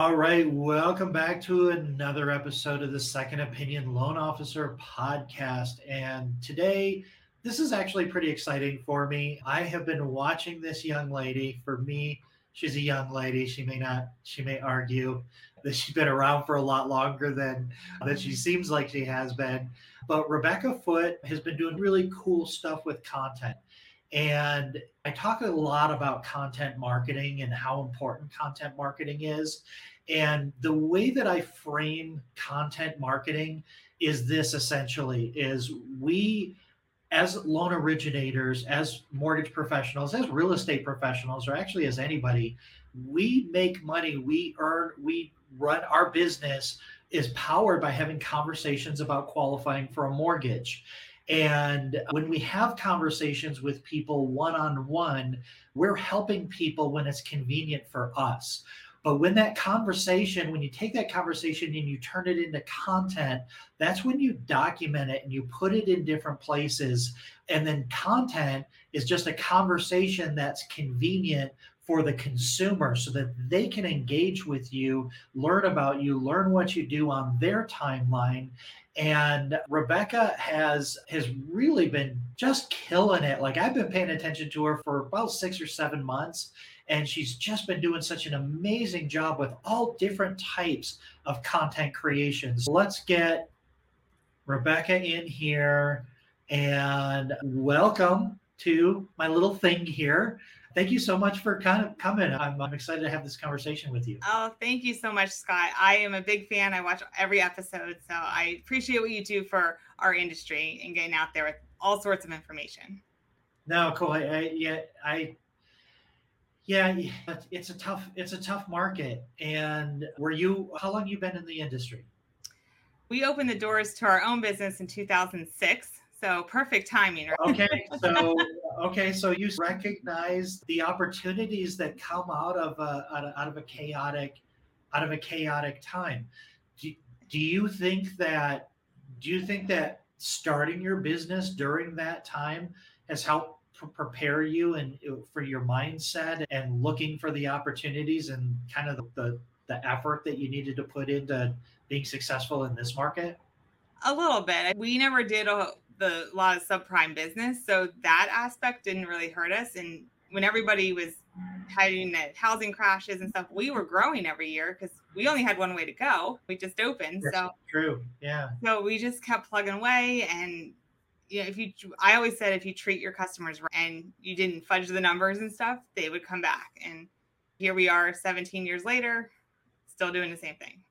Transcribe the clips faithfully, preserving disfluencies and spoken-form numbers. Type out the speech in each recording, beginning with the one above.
All right, welcome back to another episode of the Second Opinion Loan Officer podcast. And today, this is actually pretty exciting for me. I have been watching this young lady. For me, she's a young lady. She may not, she may argue that she's been around for a lot longer than that she seems like she has been. But Rebecca Foote has been doing really cool stuff with content. And I talk a lot about content marketing and how important content marketing is. And the way that I frame content marketing is this essentially is we as loan originators, as mortgage professionals, as real estate professionals, or actually as anybody, we make money, we earn, we run our business is powered by having conversations about qualifying for a mortgage. And when we have conversations with people one-on-one, we're helping people when it's convenient for us. But when that conversation, when you take that conversation and you turn it into content, that's when you document it and you put it in different places. And then content is just a conversation that's convenient for the consumer so that they can engage with you, learn about you, learn what you do on their timeline. And Rebecca has has really been just killing it. Like I've been paying attention to her for about six or seven months. And she's just been doing such an amazing job with all different types of content creations. Let's get Rebecca in here and welcome to my little thing here. Thank you so much for kind of coming. I'm, I'm excited to have this conversation with you. Oh, thank you so much, Scott. I am a big fan. I watch every episode. So I appreciate what you do for our industry and getting out there with all sorts of information. No, cool. I, I yeah, I Yeah, it's a tough it's a tough market. And were you how long you been in the industry? We opened the doors to our own business in two thousand six. So perfect timing, right? Okay, so okay, so you recognize the opportunities that come out of a out of, out of a chaotic out of a chaotic time. Do, do you think that do you think that starting your business during that time has helped prepare you and for your mindset and looking for the opportunities and kind of the, the effort that you needed to put into being successful in this market? A little bit. We never did a, the lot of subprime business, so that aspect didn't really hurt us. And when everybody was having housing crashes and stuff, we were growing every year because we only had one way to go. We just opened. That's so true. Yeah. So we just kept plugging away. And you know, if you, I always said, if you treat your customers right and you didn't fudge the numbers and stuff, they would come back. And here we are seventeen years later, still doing the same thing.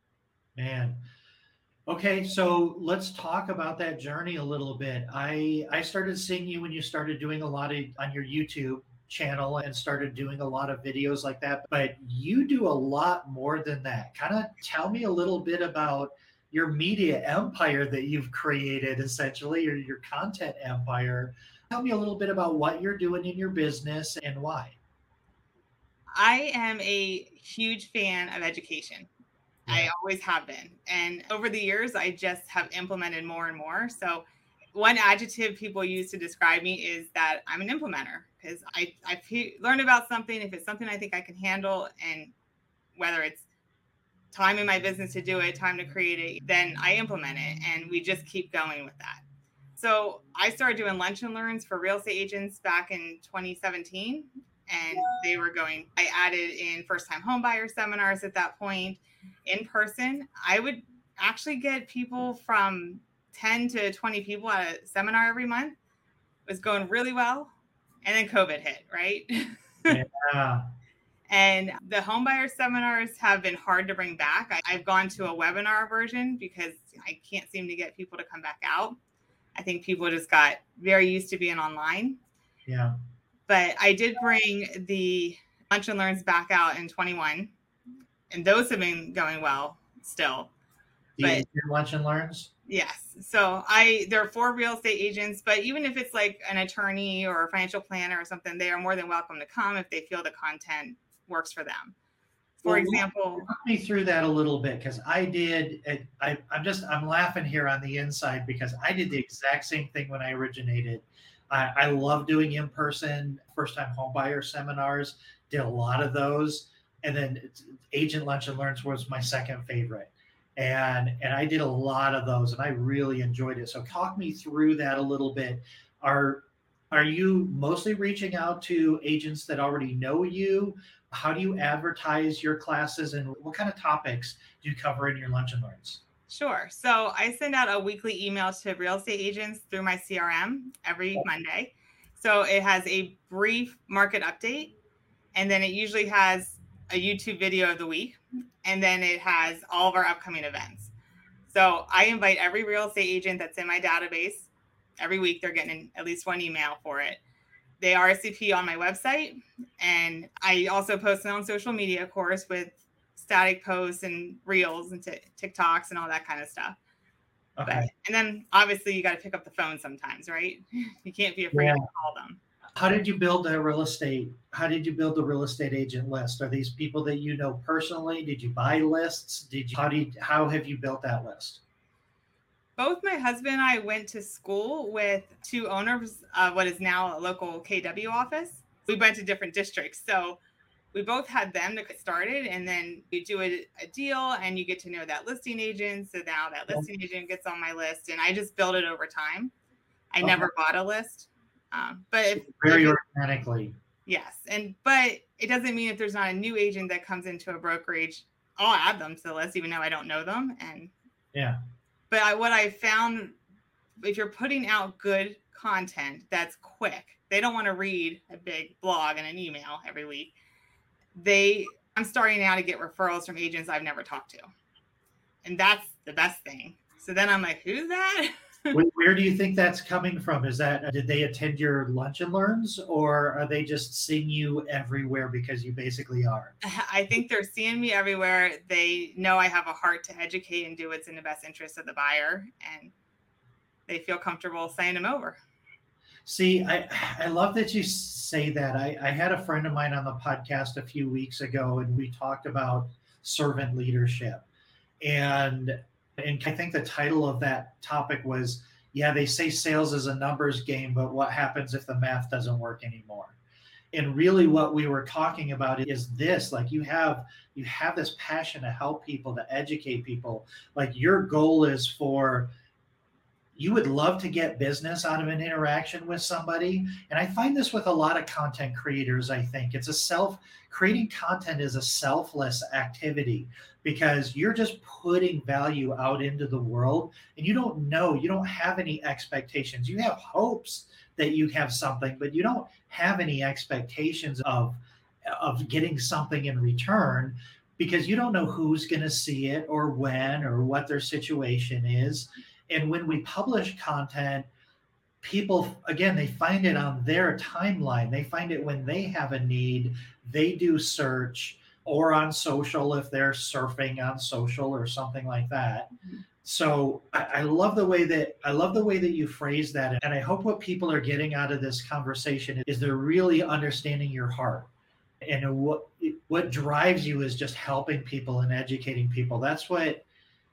Man. Okay. So let's talk about that journey a little bit. I, I started seeing you when you started doing a lot of on your YouTube channel and started doing a lot of videos like that, but you do a lot more than that. Kind of tell me a little bit about your media empire that you've created, essentially, or your content empire. Tell me a little bit about what you're doing in your business and why. I am a huge fan of education. Yeah. I always have been. And over the years, I just have implemented more and more. So one adjective people use to describe me is that I'm an implementer because I, I learned about something. If it's something I think I can handle, and whether it's time in my business to do it, time to create it, then I implement it. And we just keep going with that. So I started doing lunch and learns for real estate agents back in twenty seventeen. And they were going, I added in first time home buyer seminars at that point in person. I would actually get people from ten to twenty people at a seminar every month. It was going really well. And then COVID hit, right? Yeah. And the homebuyer seminars have been hard to bring back. I, I've gone to a webinar version because I can't seem to get people to come back out. I think people just got very used to being online. Yeah. But I did bring the lunch and learns back out in twenty-one. And those have been going well still. The but, lunch and learns? Yes. So I there are four real estate agents, but even if it's like an attorney or a financial planner or something, they are more than welcome to come if they feel the content works for them. For well, example, walk me through that a little bit because I did. I, I'm just I'm laughing here on the inside because I did the exact same thing when I originated. I, I love doing in-person first-time homebuyer seminars. Did a lot of those, and then it's, Agent Lunch and Learns was my second favorite. And and I did a lot of those, and I really enjoyed it. So talk me through that a little bit. Are are you mostly reaching out to agents that already know you? How do you advertise your classes, and what kind of topics do you cover in your Lunch and Learns? Sure. So I send out a weekly email to real estate agents through my C R M every Monday. So it has a brief market update, and then it usually has a YouTube video of the week, and then it has all of our upcoming events. So I invite every real estate agent that's in my database. Every week they're getting at least one email for it. They R S V P on my website, and I also post on social media, of course, with static posts and reels and t- TikToks and all that kind of stuff. Okay. But, and then obviously you got to pick up the phone sometimes, right? You can't be afraid yeah. to call them. How did you build a real estate? How did you build the real estate agent list? Are these people that you know personally? Did you buy lists? Did you, how did, how have you built that list? Both my husband and I went to school with two owners of what is now a local K W office. We went to different districts. So we both had them to get started, and then you do a, a deal and you get to know that listing agent. So now that listing agent gets on my list, and I just built it over time. I okay. never bought a list. Um, but if, very if, organically. Yes. And, but it doesn't mean if there's not a new agent that comes into a brokerage, I'll add them to the list, even though I don't know them. And yeah. But I, what I found, if you're putting out good content that's quick, they don't want to read a big blog and an email every week. They, I'm starting now to get referrals from agents I've never talked to. And that's the best thing. So then I'm like, who's that? Where do you think that's coming from? Is that, did they attend your Lunch and Learns, or are they just seeing you everywhere because you basically are? I think they're seeing me everywhere. They know I have a heart to educate and do what's in the best interest of the buyer, and they feel comfortable signing them over. See, I, I love that you say that. I, I had a friend of mine on the podcast a few weeks ago, and we talked about servant leadership. And And I think the title of that topic was, yeah, they say sales is a numbers game, but what happens if the math doesn't work anymore? And really what we were talking about is this, like you have, you have this passion to help people, to educate people. Like your goal is for, you would love to get business out of an interaction with somebody. And I find this with a lot of content creators. I think it's a self, creating content is a selfless activity, because you're just putting value out into the world, and you don't know, you don't have any expectations. You have hopes that you have something, but you don't have any expectations of, of getting something in return, because you don't know who's going to see it or when or what their situation is. And when we publish content, people, again, they find it on their timeline. They find it when they have a need, they do search, or on social if they're surfing on social or something like that. Mm-hmm. So I, I love the way that I love the way that you phrase that. And I hope what people are getting out of this conversation is they're really understanding your heart. And what what drives you is just helping people and educating people. That's what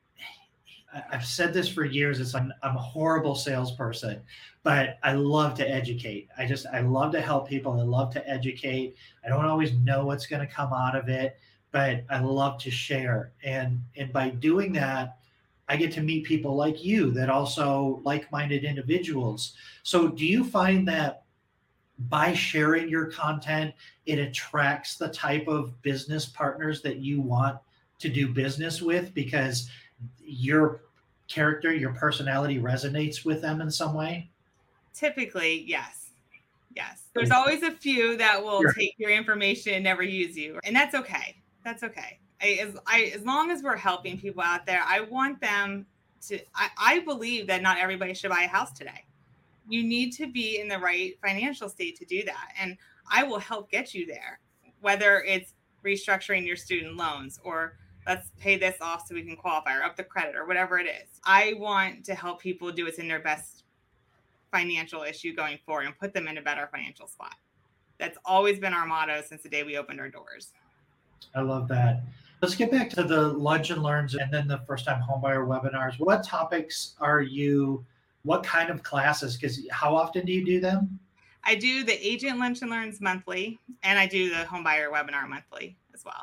I've said this for years. It's I'm, I'm a horrible salesperson, but I love to educate. I just, I love to help people. I love to educate. I don't always know what's going to come out of it, but I love to share. And, and by doing that, I get to meet people like you that also like-minded individuals. So do you find that by sharing your content, it attracts the type of business partners that you want to do business with, because your character, your personality resonates with them in some way? Typically, yes. Yes. There's always a few that will sure. take your information and never use you. And that's okay. That's okay. I, as, I, as long as we're helping people out there, I want them to, I, I believe that not everybody should buy a house today. You need to be in the right financial state to do that. And I will help get you there, whether it's restructuring your student loans, or let's pay this off so we can qualify, or up the credit, or whatever it is. I want to help people do what's in their best financial issue going forward and put them in a better financial spot. That's always been our motto since the day we opened our doors. I love that. Let's get back to the Lunch and Learns and then the first time homebuyer webinars. What topics are you, what kind of classes? Because how often do you do them? I do the Agent Lunch and Learns monthly, and I do the homebuyer webinar monthly as well.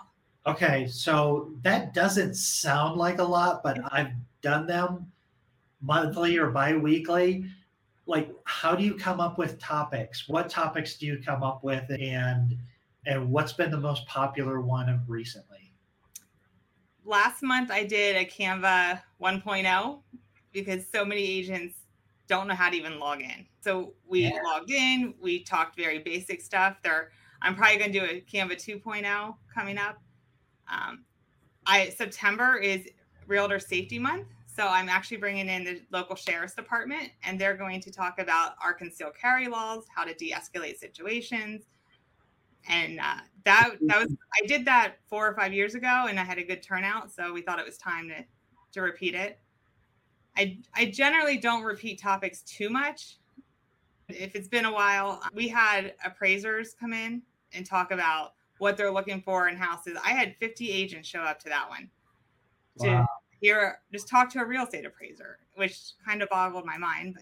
Okay, so that doesn't sound like a lot, but I've done them monthly or bi-weekly. Like, how do you come up with topics? What topics do you come up with, and and what's been the most popular one of recently? Last month I did a Canva 1.0 because so many agents don't know how to even log in. So we Yeah. logged in, we talked very basic stuff. There, I'm probably going to do a Canva 2.0 coming up. Um, I September is Realtor Safety Month, so I'm actually bringing in the local sheriff's department, and they're going to talk about our concealed carry laws, how to de-escalate situations, and uh, that that was I did that four or five years ago, and I had a good turnout, so we thought it was time to to repeat it. I I generally don't repeat topics too much. If it's been a while, we had appraisers come in and talk about what they're looking for in houses. I had fifty agents show up to that one to Wow. hear, just talk to a real estate appraiser, which kind of boggled my mind.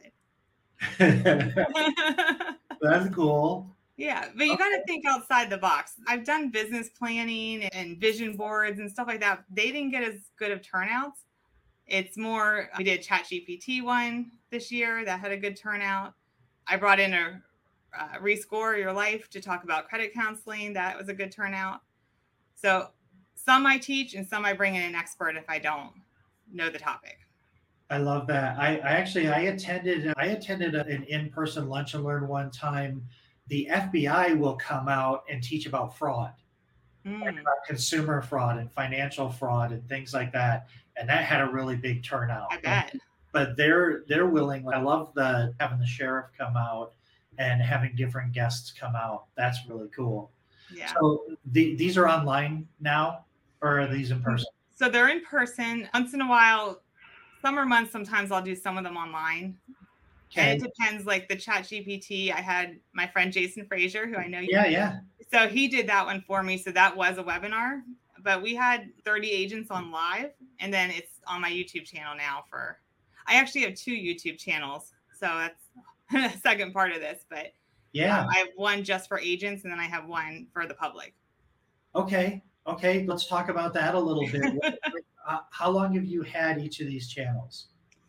But That's cool. yeah, but you Okay. got to think outside the box. I've done business planning and vision boards and stuff like that. They didn't get as good of turnouts. It's more, we did ChatGPT one this year that had a good turnout. I brought in a uh, Rescore Your Life to talk about credit counseling. That was a good turnout. So some I teach and some I bring in an expert if I don't know the topic. I love that. I, I actually I attended I attended an in-person lunch and learn one time. The F B I will come out and teach about fraud, like Mm, about consumer fraud and financial fraud and things like that. And that had a really big turnout. I bet. But they're they're willing. I love the having the sheriff come out and having different guests come out. That's really cool. Yeah. So the, these are online now, or are these in person? So they're in person. Once in a while, summer months, sometimes I'll do some of them online. Okay. And it depends, like the ChatGPT. I had my friend Jason Frazier, who I know you. Yeah, yeah. So he did that one for me. So that was a webinar. But we had thirty agents on live, and then it's on my YouTube channel now for, I actually have two YouTube channels. So that's the second part of this. But Yeah. um, I have one just for agents, and then I have one for the public. Okay. Okay. Let's talk about that a little bit. uh, how long have you had each of these channels?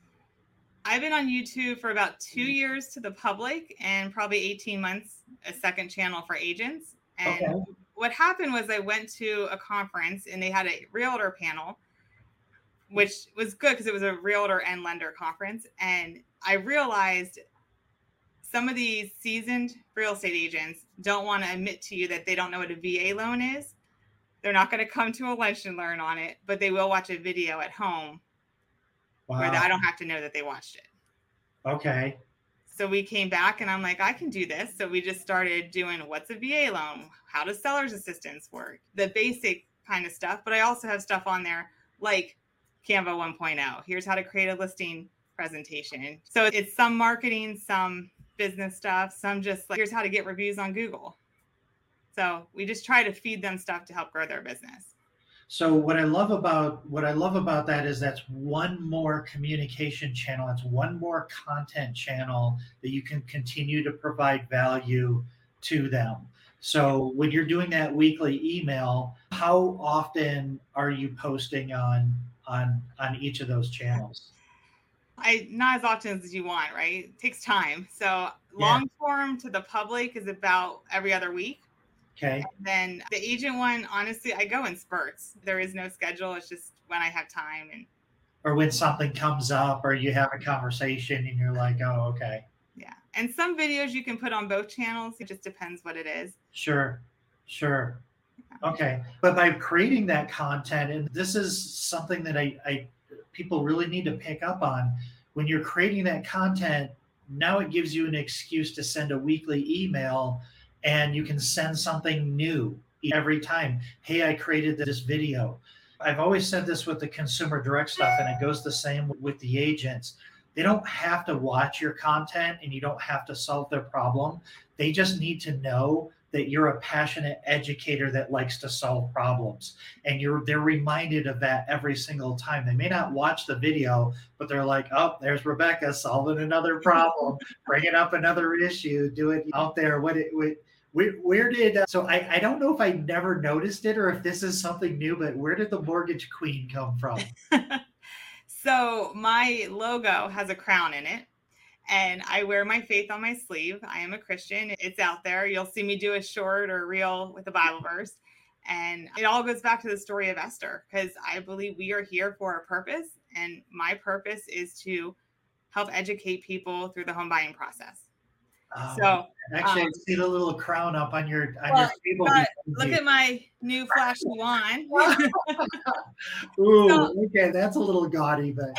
I've been on YouTube for about two years to the public, and probably eighteen months, a second channel for agents. And Okay. what happened was I went to a conference and they had a realtor panel, which was good because it was a realtor and lender conference. And I realized some of these seasoned real estate agents don't want to admit to you that they don't know what a V A loan is. They're not going to come to a lunch and learn on it, but they will watch a video at home Wow. where I don't have to know that they watched it. Okay. So we came back and I'm like, I can do this. So we just started doing what's a V A loan? How does seller's assistance work? The basic kind of stuff. But I also have stuff on there like Canva 1.0. Here's how to create a listing presentation. So it's some marketing, some business stuff, some just like, here's how to get reviews on Google. So we just try to feed them stuff to help grow their business. So what I love about what I love about that is that's one more communication channel. It's one more content channel that you can continue to provide value to them. So when you're doing that weekly email, how often are you posting on on on each of those channels? I not as often as you want, right? It takes time. So long Yeah. form to the public is about every other week. Okay. And then the agent one, honestly, I go in spurts. There is no schedule. It's just when I have time. And Or when something comes up or you have a conversation and you're like, oh, okay. yeah. And some videos you can put on both channels. It just depends what it is. Sure. Sure. Okay. But by creating that content, and this is something that I, I people really need to pick up on, when you're creating that content, now it gives you an excuse to send a weekly email, and you can send something new every time. Hey, I created this video. I've always said this with the consumer direct stuff, and it goes the same with the agents. They don't have to watch your content and you don't have to solve their problem. They just need to know that you're a passionate educator that likes to solve problems. And you're they're reminded of that every single time. They may not watch the video, but they're like, oh, there's Rebecca solving another problem, bringing up another issue, do it out there. What it, what, Where, where did, uh, so I, I don't know if I never noticed it or if this is something new, but where did the mortgage queen come from? So my logo has a crown in it, and I wear my faith on my sleeve. I am a Christian. It's out there. You'll see me do a short or reel with a Bible verse. And it all goes back to the story of Esther, because I believe we are here for a purpose. And my purpose is to help educate people through the home buying process. Oh, So actually, um, I see the little crown up on your on well, your table. but look at my new flashy wand. Ooh, So- okay, that's a little gaudy, but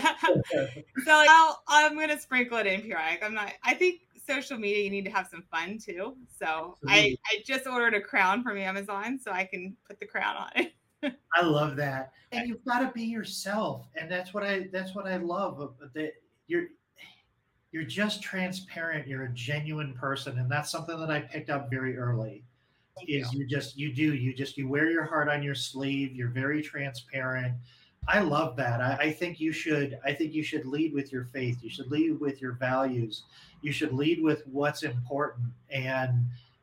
So I'll, I'm going to sprinkle it in periodic. I'm not, I think social media, you need to have some fun too. So I, Absolutely. I just ordered a crown from Amazon so I can put the crown on it. I love that. And you've got to be yourself. And that's what I that's what I love. uh, That you're you're just transparent. You're a genuine person. And that's something that I picked up very early. Thank Is you. you just you do you just you wear your heart on your sleeve. You're very transparent. I love that. I, I think you should I think you should lead with your faith. You should lead with your values. You should lead with what's important, and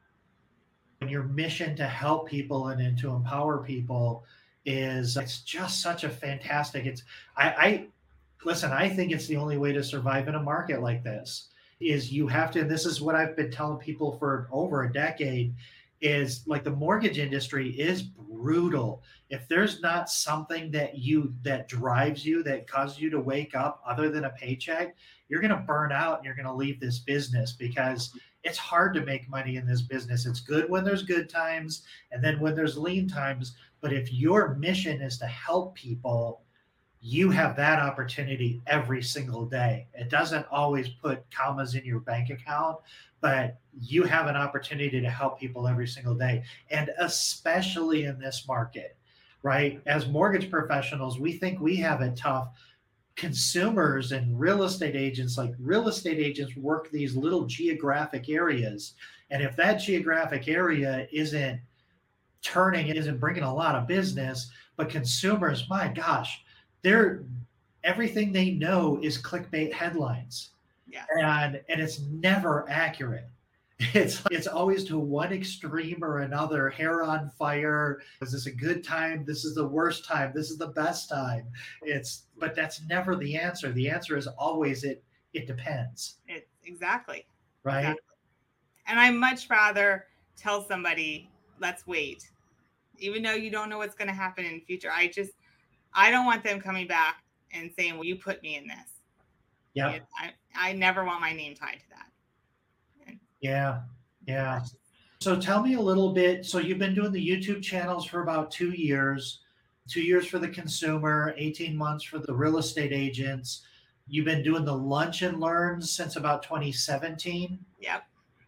and your mission to help people and, and to empower people is it's just such a fantastic it's I, I listen, I think it's the only way to survive in a market like this is you have to, and this is what I've been telling people for over a decade, is like the mortgage industry is brutal. If there's not something that you that drives you, that causes you to wake up other than a paycheck, you're going to burn out and you're going to leave this business because it's hard to make money in this business. It's good when there's good times and then when there's lean times, but if your mission is to help people, you have that opportunity every single day. It doesn't always put commas in your bank account, but you have an opportunity to help people every single day. And especially in this market, right? As mortgage professionals, we think we have it tough. Consumers and real estate agents, like real estate agents, work these little geographic areas. And if that geographic area isn't turning, it isn't bringing a lot of business, but consumers, my gosh, they're everything they know is clickbait headlines. Yeah. And and it's never accurate. It's it's always to one extreme or another, hair on fire. Is this a good time? This is the worst time. This is the best time. It's but that's never the answer. The answer is always it it depends. It, exactly. Right. Exactly. And I much rather tell somebody, let's wait. Even though you don't know what's going to happen in the future. I just I don't want them coming back and saying, well, you put me in this. Yeah. I, I never want my name tied to that. And yeah. Yeah. So tell me a little bit. So you've been doing the YouTube channels for about two years, two years for the consumer, eighteen months for the real estate agents. You've been doing the lunch and learns since about twenty seventeen. Yep.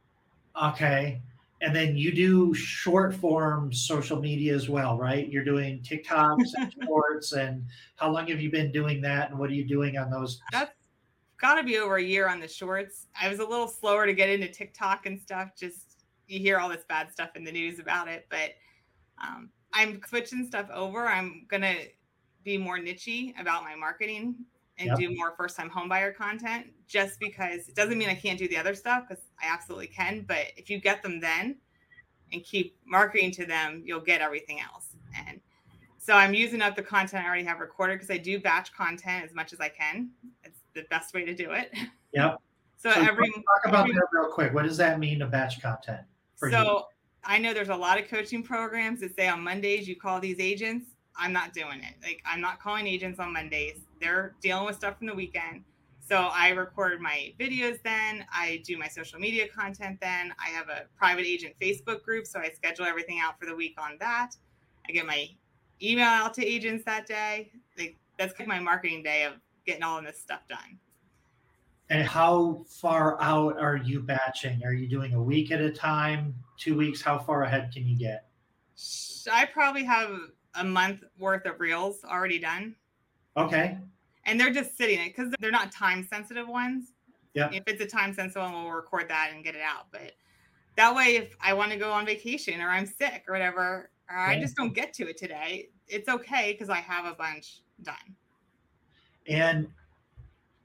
Okay. And then you do short form social media as well, right? You're doing TikToks and shorts. And how long have you been doing that? And what are you doing on those? That's got to be over a year on the shorts. I was a little slower to get into TikTok and stuff. Just you hear all this bad stuff in the news about it. But um, I'm switching stuff over. I'm going to be more niche-y about my marketing and yep. do more first-time homebuyer content, just because it doesn't mean I can't do the other stuff, because I absolutely can. But if you get them then and keep marketing to them, you'll get everything else. And so I'm using up the content I already have recorded, because I do batch content as much as I can. It's the best way to do it. Yep. So, so every talk about every, that real quick. What does that mean to batch content? For so you? I know there's a lot of coaching programs that say on Mondays you call these agents. I'm not doing it. Like, I'm not calling agents on Mondays. They're dealing with stuff from the weekend. So I record my videos then. I do my social media content then. I have a private agent Facebook group, so I schedule everything out for the week on that. I get my email out to agents that day. Like, that's like my marketing day of getting all of this stuff done. And how far out are you batching? Are you doing a week at a time, two weeks? How far ahead can you get? I probably have a month worth of reels already done. Okay. And they're just sitting it because they're not time sensitive ones. Yeah. If it's a time sensitive one, we'll record that and get it out. But that way, if I want to go on vacation or I'm sick or whatever, or yeah. I just don't get to it today, it's okay because I have a bunch done. And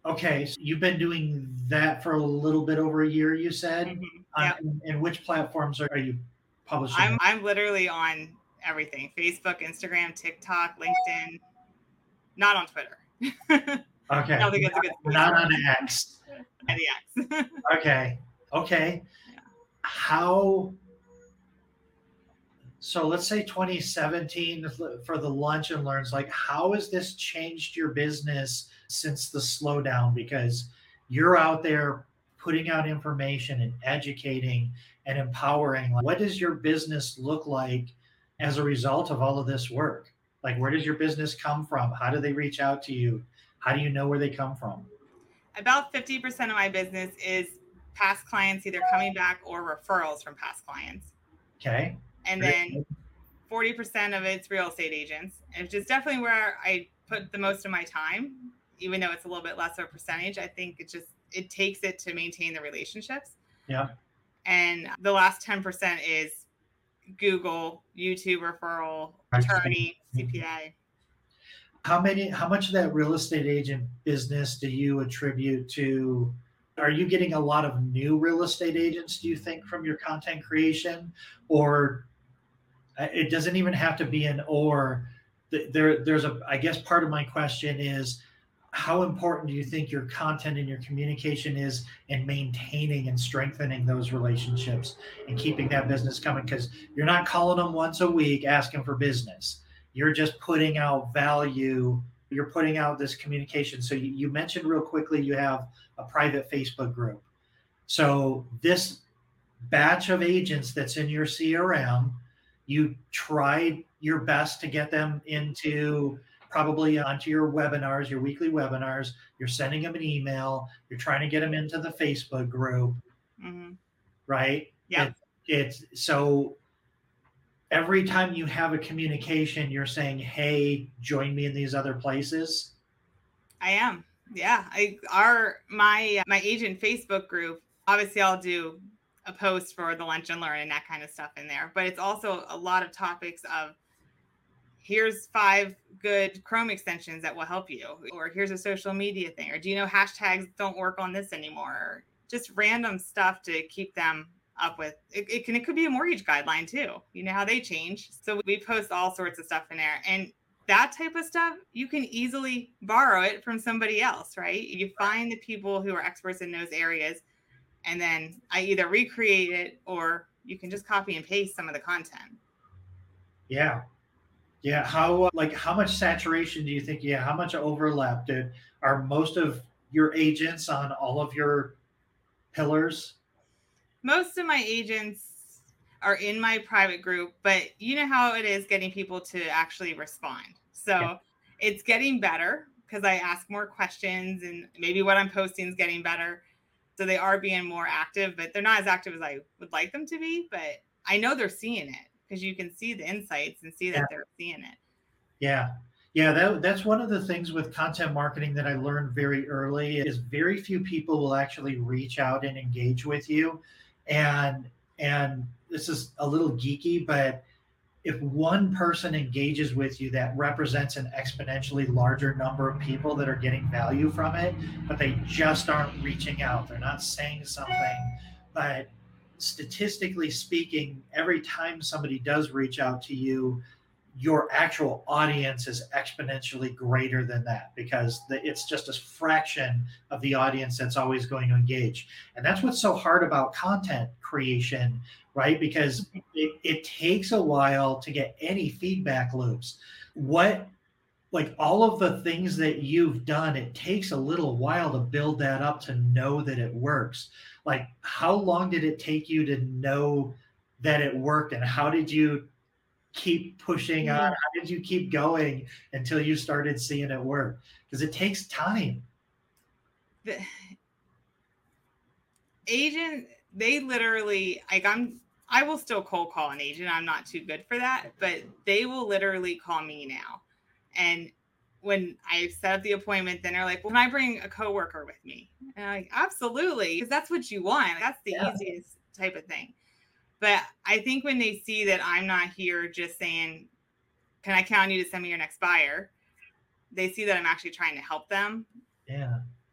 Okay, so you've been doing that for a little bit over a year, you said? Mm-hmm. On, Yep. and which platforms are, are you publishing I'm on? I'm literally on everything: Facebook, Instagram, TikTok, LinkedIn. Not on Twitter. I Okay, don't think it's a good space not for on us. X. And yes. Okay, okay. Yeah. How, so let's say twenty seventeen for the lunch and learns, like how has this changed your business since the slowdown? Because you're out there putting out information and educating and empowering. Like, what does your business look like as a result of all of this work? Like, where does your business come from? How do they reach out to you? How do you know where they come from? About fifty percent of my business is past clients either coming back or referrals from past clients. Okay. And Very then good. forty percent of it's real estate agents, which is definitely where I put the most of my time, even though it's a little bit less of a percentage. I think it just, it takes it to maintain the relationships. Yeah. And the last ten percent is Google, YouTube referral, attorney, C P A. How many, how much of that real estate agent business do you attribute to? Are you getting a lot of new real estate agents, do you think, from your content creation? Or uh, it doesn't even have to be an or. There, there's a, I guess part of my question is, how important do you think your content and your communication is in maintaining and strengthening those relationships and keeping that business coming? Because you're not calling them once a week asking for business. You're just putting out value. You're putting out this communication. So you, you mentioned real quickly you have a private Facebook group. So this batch of agents that's in your C R M, you tried your best to get them into probably onto your webinars, your weekly webinars. You're sending them an email. You're trying to get them into the Facebook group, Mm-hmm. right? Yep. It, it's so every time you have a communication, you're saying, "Hey, join me in these other places." I am. Yeah. I our my my agent Facebook group, obviously I'll do a post for the lunch and learn and that kind of stuff in there, but it's also a lot of topics of, here's five good Chrome extensions that will help you, or here's a social media thing, or do you know hashtags don't work on this anymore, or just random stuff to keep them up with. It, it can, it could be a mortgage guideline too. You know how they change. So we post all sorts of stuff in there, and that type of stuff, you can easily borrow it from somebody else, right? You find the people who are experts in those areas, and then I either recreate it or you can just copy and paste some of the content. Yeah. Yeah. How, like, how much saturation do you think? Yeah. How much overlap did, are most of your agents on all of your pillars? Most of my agents are in my private group, but you know how it is getting people to actually respond. So Yeah. it's getting better because I ask more questions, and maybe what I'm posting is getting better. So they are being more active, but they're not as active as I would like them to be. But I know they're seeing it because you can see the insights and see that Yeah. they're seeing it. Yeah. Yeah, that, that's one of the things with content marketing that I learned very early is very few people will actually reach out and engage with you. And and this is a little geeky, but if one person engages with you, that represents an exponentially larger number of people that are getting value from it, but they just aren't reaching out. They're not saying something. But statistically speaking, every time somebody does reach out to you, your actual audience is exponentially greater than that, because the, it's just a fraction of the audience that's always going to engage. And that's what's so hard about content creation, right? Because it, it takes a while to get any feedback loops. What, like all of the things that you've done, it takes a little while to build that up to know that it works. Like, how long did it take you to know that it worked, and how did you keep pushing on? How did you keep going until you started seeing it work? Because it takes time. The agent, they literally, like, I'm, I will still cold call an agent. I'm not too good for that, but they will literally call me now. And when I set up the appointment, then they're like, well, can I bring a coworker with me? And I'm like, absolutely, because that's what you want. That's the Yeah. easiest type of thing. But I think when they see that I'm not here just saying, can I count on you to send me your next buyer? They see that I'm actually trying to help them. Yeah.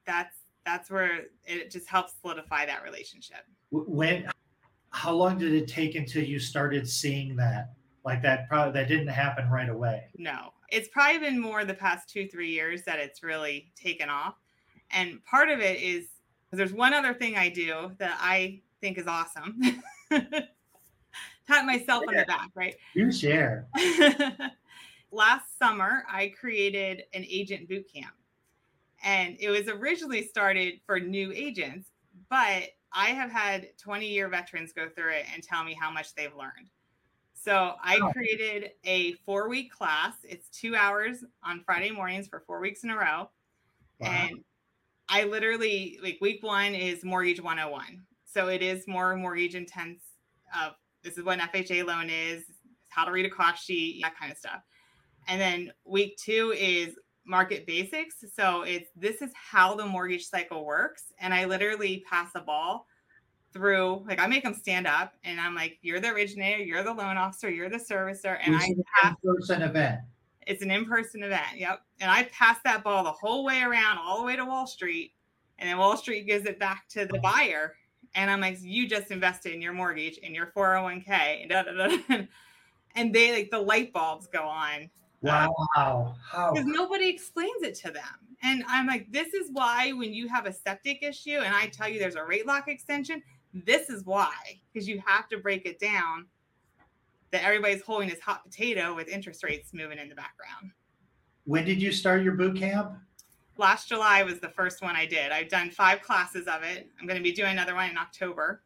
that's that's where it just helps solidify that relationship. When, how long did it take until you started seeing that? Like that probably that didn't happen right away. No, it's probably been more the past two, three years that it's really taken off. And part of it is there's one other thing I do that I think is awesome. Pat myself on the back, right? You share. Last summer, I created an agent boot camp. And it was originally started for new agents, but I have had twenty year veterans go through it and tell me how much they've learned. So I Wow. created a four week class. It's two hours on Friday mornings for four weeks in a row. Wow. And I literally, like, week one is Mortgage one oh one. So it is more mortgage intense of this is what an F H A loan is, how to read a cost sheet, that kind of stuff. And then week two is market basics. So it's this is how the mortgage cycle works. And I literally pass a ball through, like I make them stand up and I'm like, you're the originator, you're the loan officer, you're the servicer. And It's I an pass, in-person event. it's an in-person event. Yep. And I pass that ball the whole way around, all the way to Wall Street. And then Wall Street gives it back to the buyer. And I'm like, you just invested in your mortgage and your four oh one k. And, da, da, da. And they like the light bulbs go on. Wow. How? Because nobody explains it to them. And I'm like, this is why when you have a septic issue and I tell you there's a rate lock extension, this is why. Because you have to break it down that everybody's holding this hot potato with interest rates moving in the background. When did you start your boot camp? Last July was the first one I did. I've done five classes of it. I'm going to be doing another one in October.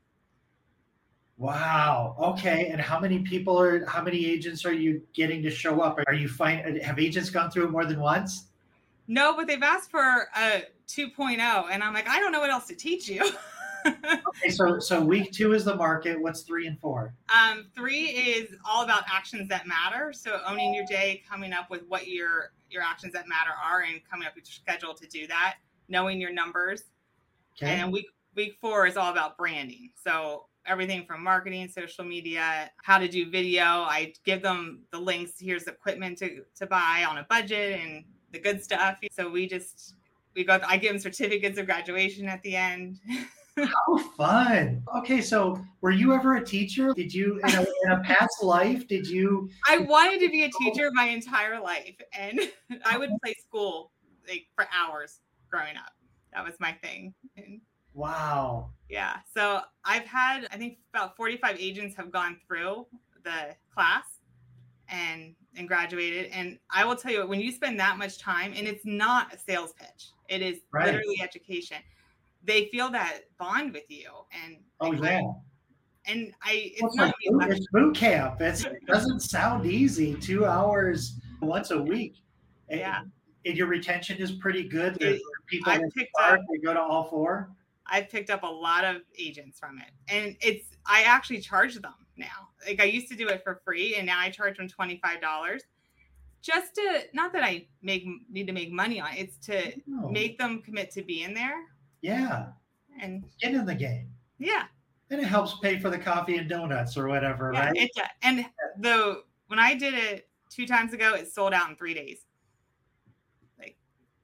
Wow. Okay. And how many people are, how many agents are you getting to show up? Are you find, have agents gone through it more than once? No, but they've asked for a two point oh. And I'm like, I don't know what else to teach you. Okay. So, so week two is the market. What's three and four? Um, three is all about actions that matter. So owning your day, coming up with what your, your actions that matter are and coming up with your schedule to do that, knowing your numbers. Okay. And then week, week four is all about branding. So everything from marketing, social media, how to do video. I give them the links. Here's equipment to, to buy on a budget and the good stuff. So we just, we go, I give them certificates of graduation at the end. How fun. Okay. So were you ever a teacher? Did you, in a, in a past life, did you? I wanted to be a teacher my entire life. And I would play school like for hours growing up. That was my thing. And Wow. yeah. So I've had, I think about forty-five agents have gone through the class and, and graduated. And I will tell you, when you spend that much time, and it's not a sales pitch, it is Right. literally education. They feel that bond with you. And, Oh, yeah. and I, it's Well, it's not like me boot, lecturing. it's boot camp. It's, it doesn't sound easy. Two hours once a week. And, Yeah. and your retention is pretty good. There It- are people I've that picked start, up- they go to all four. I've picked up a lot of agents from it. And it's, I actually charge them now. Like I used to do it for free and now I charge them twenty-five dollars just to, not that I make need to make money on it, it's to Oh, make them commit to be in there. yeah. And Get in the game. yeah, And it helps pay for the coffee and donuts or whatever, yeah right? it, and the, when I did it two times ago, it sold out in three days. Like,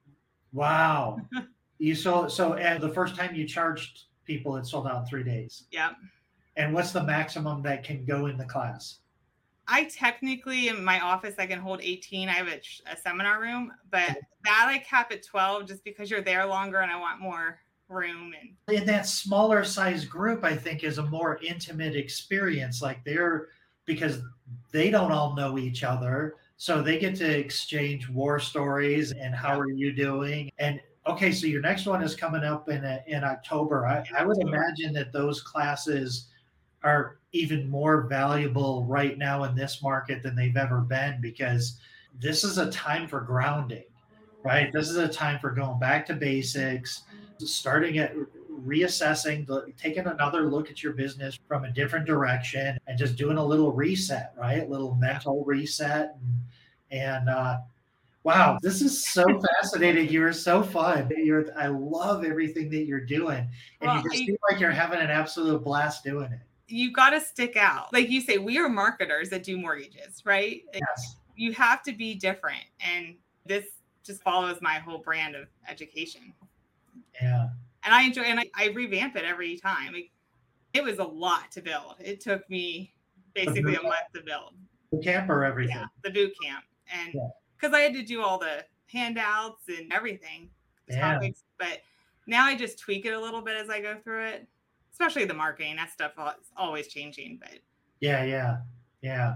Wow. You sold, so at the first time you charged people, it sold out in three days. yeah. And what's the maximum that can go in the class? I technically, in my office, I can hold eighteen. I have a, a seminar room, but that I cap at twelve just because you're there longer and I want more room. And In that smaller size group, I think is a more intimate experience. Like they're, because they don't all know each other. So they get to exchange war stories and how Yeah. are you doing? And okay, so your next one is coming up in a, in October. I, In I would October. imagine that those classes are even more valuable right now in this market than they've ever been, because this is a time for grounding, right? This is a time for going back to basics, starting at reassessing, the, taking another look at your business from a different direction and just doing a little reset, right? A little mental reset. And, and uh, wow, this is so fascinating. You're so fun. You're, I love everything that you're doing. And Well, you just I- seem like you're having an absolute blast doing it. you got to stick out. Like you say, we are marketers that do mortgages, right? Like, Yes. you have to be different. And this just follows my whole brand of education. Yeah. And I enjoy, and I, I revamp it every time. It, it was a lot to build. It took me basically a month to build. The camp or everything? Yeah, the boot camp. And because yeah. I had to do all the handouts and everything, yeah. topics, but now I just tweak it a little bit as I go through it, especially the marketing. That stuff is always changing. But yeah, yeah, yeah.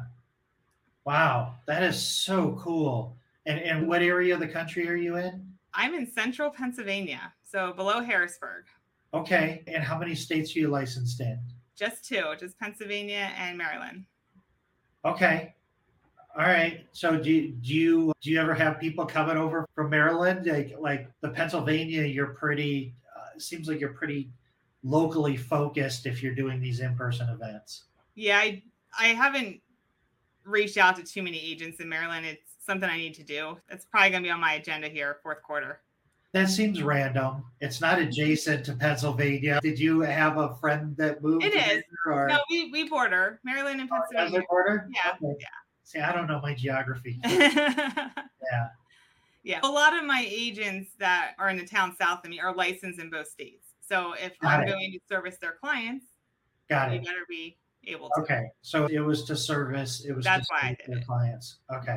Wow, that is so cool. And and what area of the country are you in? I'm in central Pennsylvania, so below Harrisburg. Okay. And how many states are you licensed in? Just two, just Pennsylvania and Maryland. Okay. All right. So do you, do you do you ever have people coming over from Maryland? Like like the Pennsylvania, you're pretty. Uh, seems like you're pretty locally focused if you're doing these in-person events. Yeah, I I haven't reached out to too many agents in Maryland. It's something I need to do. It's probably going to be on my agenda here, fourth quarter. That seems random. It's not adjacent to Pennsylvania. Did you have a friend that moved? It is. Or? No, we, we border Maryland and Pennsylvania. Oh, border? Yeah. Okay. Yeah. See, I don't know my geography. yeah. Yeah. A lot of my agents that are in the town south of me are licensed in both states. So if Got I'm it. going to service their clients, Got you it. better be able to. Okay. So it was to service. It was That's to why I did their it. clients. Okay.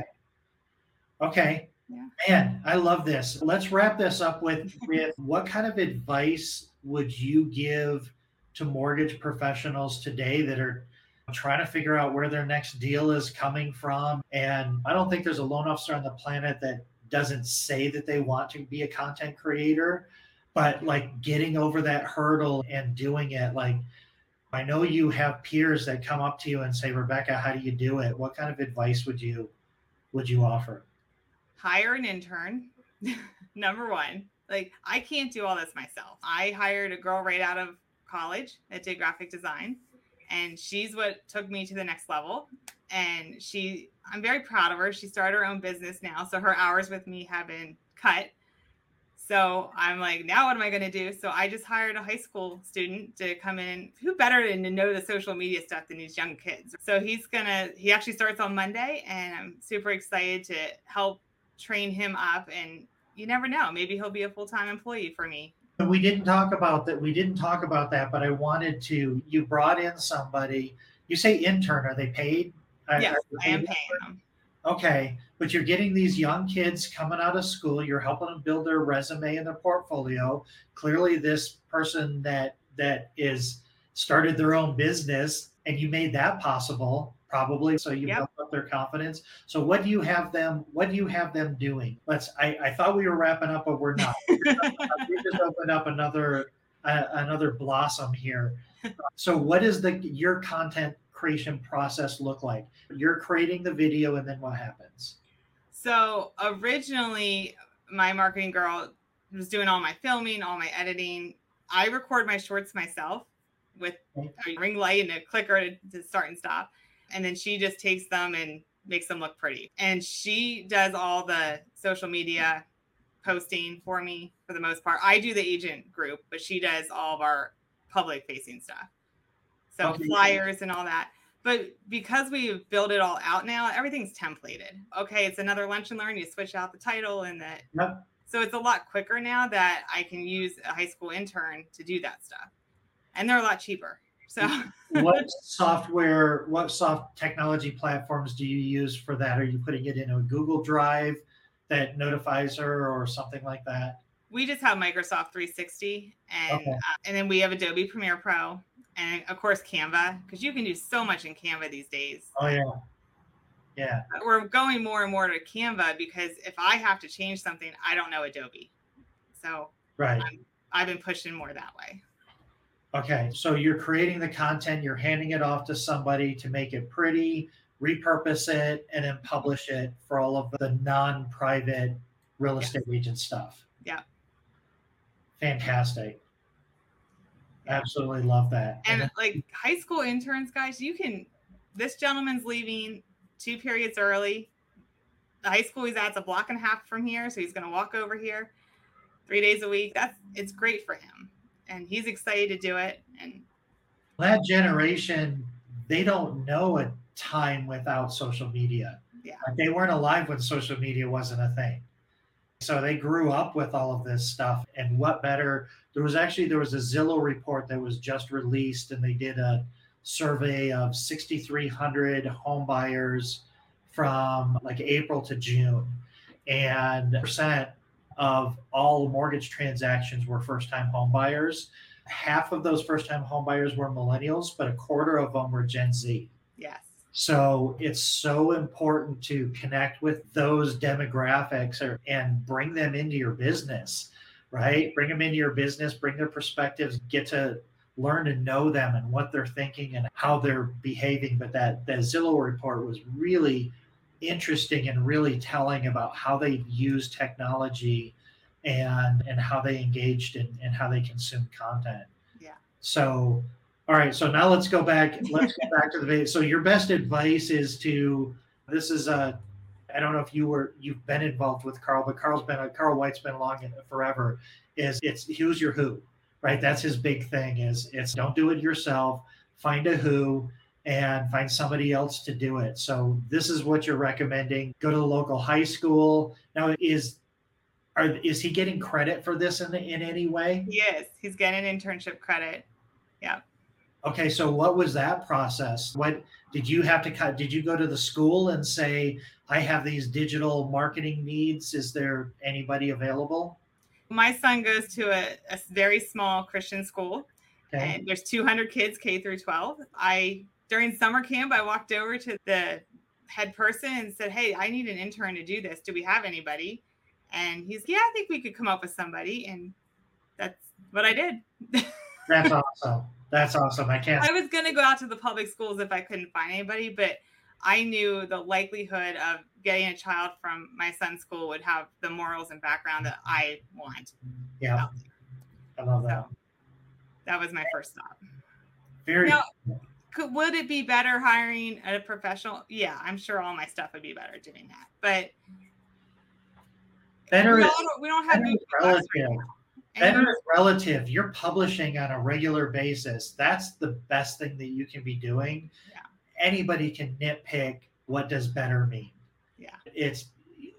Okay. Yeah. Man, I love this. Let's wrap this up with, with what kind of advice would you give to mortgage professionals today that are trying to figure out where their next deal is coming from? And I don't think there's a loan officer on the planet that doesn't say that they want to be a content creator, but like getting over that hurdle and doing it. Like, I know you have peers that come up to you and say, Rebecca, how do you do it? What kind of advice would you would you offer? Hire an intern. Number one, like I can't do all this myself. I hired a girl right out of college that did graphic design, and she's what took me to the next level. And she, I'm very proud of her. She started her own business now. So her hours with me have been cut. So I'm like, now what am I going to do? So I just hired a high school student to come in. Who better to know the social media stuff than these young kids? So he's going to, he actually starts on Monday, and I'm super excited to help train him up. And you never know, maybe he'll be a full-time employee for me. We didn't talk about that. We didn't talk about that, but I wanted to, you brought in somebody, you say intern, are they paid? Yes, I am paying them. Okay. But you're getting these young kids coming out of school. You're helping them build their resume and their portfolio. Clearly this person that, that is started their own business, and you made that possible probably. So you yep. built up their confidence. So what do you have them, what do you have them doing? Let's, I, I thought we were wrapping up, but we're not. We just opened up another, uh, another blossom here. So what is the, your content creation process look like? You're creating the video, and then what happens? So originally my marketing girl was doing all my filming, all my editing. I record my shorts myself with a ring light and a clicker to, to start and stop. And then she just takes them and makes them look pretty. And she does all the social media posting for me for the most part. I do the agent group, but she does all of our public facing stuff. So okay. flyers and all that. But because we've built it all out now, everything's templated. Okay, it's another lunch and learn. You switch out the title and that. Yep. So it's a lot quicker now that I can use a high school intern to do that stuff. And they're a lot cheaper. So what software, what soft technology platforms do you use for that? Are you putting it in a Google Drive that notifies her or something like that? We just have Microsoft three sixty, and okay. uh, and then we have Adobe Premiere Pro, and of course Canva, because you can do so much in Canva these days. Oh yeah, yeah. We're going more and more to Canva because if I have to change something, I don't know Adobe, so right. I'm, I've been pushing more that way. Okay, so you're creating the content, you're handing it off to somebody to make it pretty, repurpose it, and then publish it for all of the non-private real estate yes. agent stuff. Yeah. Fantastic. Absolutely love that. And, and like high school interns, guys, you can, this gentleman's leaving two periods early. The high school he's at's a block and a half from here, so he's going to walk over here three days a week. That's, it's great for him. And he's excited to do it. And that generation, they don't know a time without social media. Yeah. Like they weren't alive when social media wasn't a thing. So they grew up with all of this stuff. And what better? There was actually there was a Zillow report that was just released, and they did a survey of six thousand three hundred home buyers from like April to June, and percent of all mortgage transactions were first-time home buyers. Half of those first-time home buyers were millennials, but a quarter of them were Gen Z. Yes. So it's so important to connect with those demographics or, and bring them into your business, right? Bring them into your business, bring their perspectives, get to learn to know them and what they're thinking and how they're behaving. But that, that Zillow report was really interesting and really telling about how they use technology and, and how they engaged in, and how they consume content. Yeah. So all right, so now let's go back. Let's go back to the video. So your best advice is to. This is a. I don't know if you were you've been involved with Carl, but Carl's been Carl White's been along in forever. Is it's who's your who, right? That's his big thing. Is it's don't do it yourself. Find a who and find somebody else to do it. So this is what you're recommending. Go to the local high school. Now is. Are, is he getting credit for this in in any way? He is. He's getting internship credit. Yeah. Okay, so what was that process? What did you have to cut? Did you go to the school and say, I have these digital marketing needs? Is there anybody available? My son goes to a, a very small Christian school, Okay. and there's two hundred kids, K through twelve. I, during summer camp, I walked over to the head person and said, hey, I need an intern to do this. Do we have anybody? And he's, yeah, I think we could come up with somebody. And that's what I did. That's awesome. That's awesome. I can't. I was going to go out to the public schools if I couldn't find anybody, but I knew the likelihood of getting a child from my son's school would have the morals and background that I want. Yeah. I love that. So that was my first stop. Very now, could, would it be better hiring a professional? Yeah, I'm sure all my stuff would be better doing that. But better we, is, don't, we don't have better is relative. Better is relative. You're publishing on a regular basis. That's the best thing that you can be doing. Yeah. Anybody can nitpick what does better mean. Yeah. It's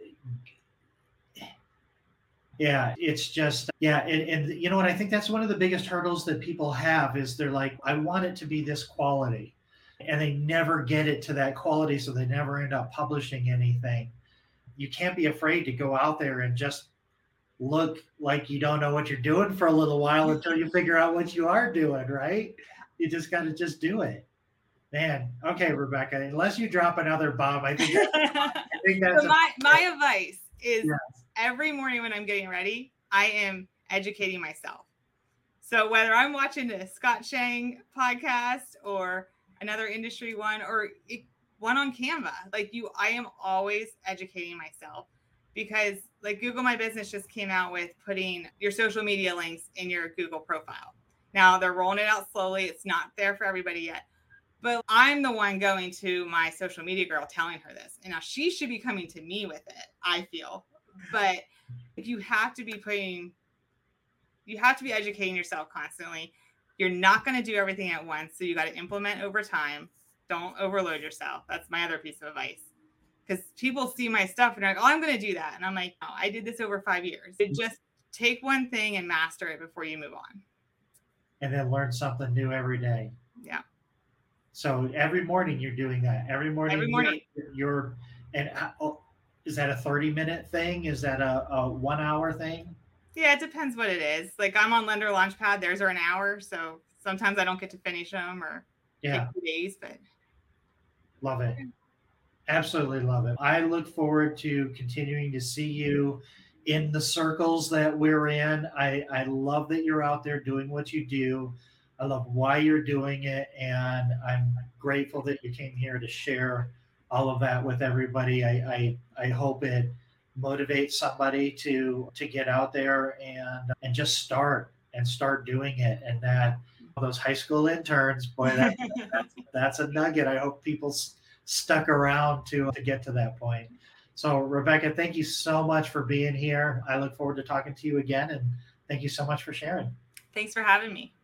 yeah, it's just yeah, and, and you know what? I think that's one of the biggest hurdles that people have is they're like, I want it to be this quality, and they never get it to that quality, so they never end up publishing anything. You can't be afraid to go out there and just look like you don't know what you're doing for a little while until you figure out what you are doing, right? You just got to just do it. Man, okay, Rebecca, unless you drop another bomb, I think, I think that's so my, a- my advice is yes. Every morning when I'm getting ready, I am educating myself. So whether I'm watching a Scott Shang podcast or another industry one or one on Canva, like you, I am always educating myself. Because like Google My Business just came out with putting your social media links in your Google profile. Now they're rolling it out slowly. It's not there for everybody yet. But I'm the one going to my social media girl telling her this. And now she should be coming to me with it, I feel. But if you have to be putting, you have to be educating yourself constantly. You're not going to do everything at once. So you got to implement over time. Don't overload yourself. That's my other piece of advice. Because people see my stuff and they're like, oh, I'm going to do that. And I'm like, no, I did this over five years. It just take one thing and master it before you move on. And then learn something new every day. Yeah. So every morning you're doing that. Every morning. Every morning. You're, you're and oh, is that a thirty minute thing? Is that a, a one hour thing? Yeah, it depends what it is. Like I'm on Lender Launchpad. Theirs are an hour. So sometimes I don't get to finish them or yeah. take two days, but. Love it. Absolutely love it. I look forward to continuing to see you in the circles that we're in. I, I love that you're out there doing what you do. I love why you're doing it. And I'm grateful that you came here to share all of that with everybody. I, I, I hope it motivates somebody to, to get out there and, and just start and start doing it. And that those high school interns, boy, that, that's, that's a nugget. I hope people stuck around to, to get to that point. So Rebecca, thank you so much for being here. I look forward to talking to you again, and thank you so much for sharing. Thanks for having me.